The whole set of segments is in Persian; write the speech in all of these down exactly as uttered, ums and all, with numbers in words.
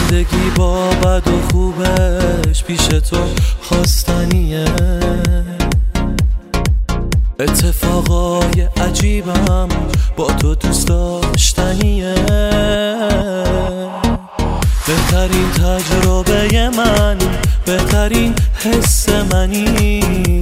زندگی با بد و خوبش پیش تو خواستنیه، اتفاقای عجیبم با تو دوست داشتنیه. بهترین تجربه من، بهترین حس منی،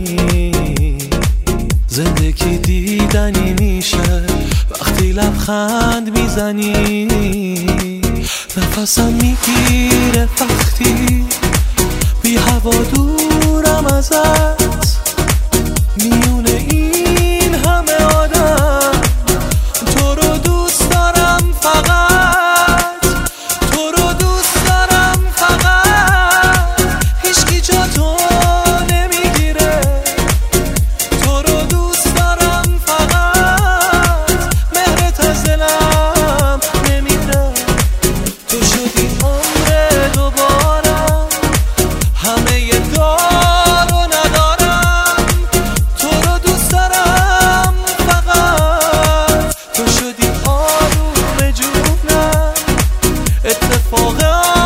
زندگی دیدنی میشه وقتی لبخند میزنی. نفسم میگیره وقتی بی هوا دورم ازت، میونه این همه آدم تو رو دوست دارم، فقط تو رو دوست دارم، فقط هیچکی جا تو نمیگیره. تو رو دوست دارم، فقط مهرت از دلم نمیره. تو شدی عمر دوبارم، همه دار و ندارم. تو رو دوست دارم، فقط تو شدی آروم جونم، اتفاق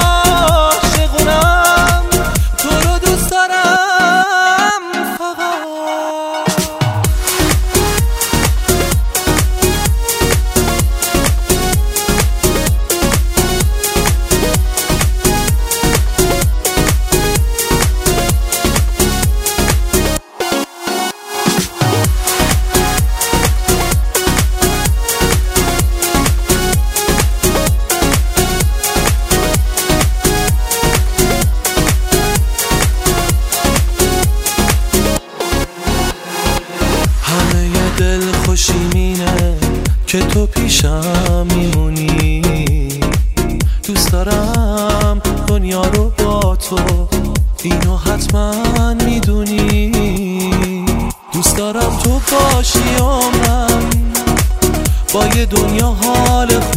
عاشقونم. تو رو دوست دارم، فقط. دل خوشیمینه که تو پیشم میمونی. دوست دارم دنیا رو با تو، اینو حتما میدونی. دوست دارم تو باشی عمرم، با یه دنیا حال